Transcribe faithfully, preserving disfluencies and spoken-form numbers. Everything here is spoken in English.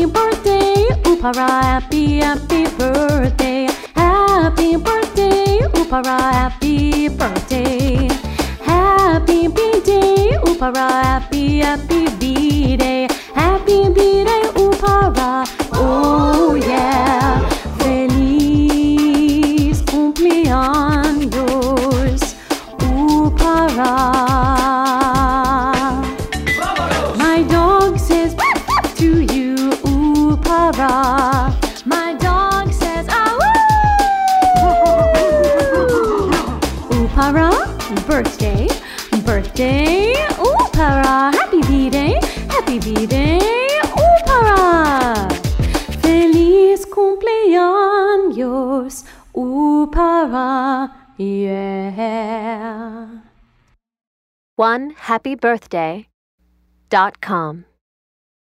Happy birthday, Upara, happy, happy birthday. Happy birthday, Upara, happy birthday. Happy B-Day, Upara, happy, happy B-Day. Happy B-Day, Upara, oh yeah. Feliz cumpleaños, Upara. My dog says to you, Upara. My dog says, ah woo! Upara, birthday, birthday, Upara. Happy B-Day, happy B-Day, Upara. Feliz cumpleaños, Upara, yeah. one happy birthday dot com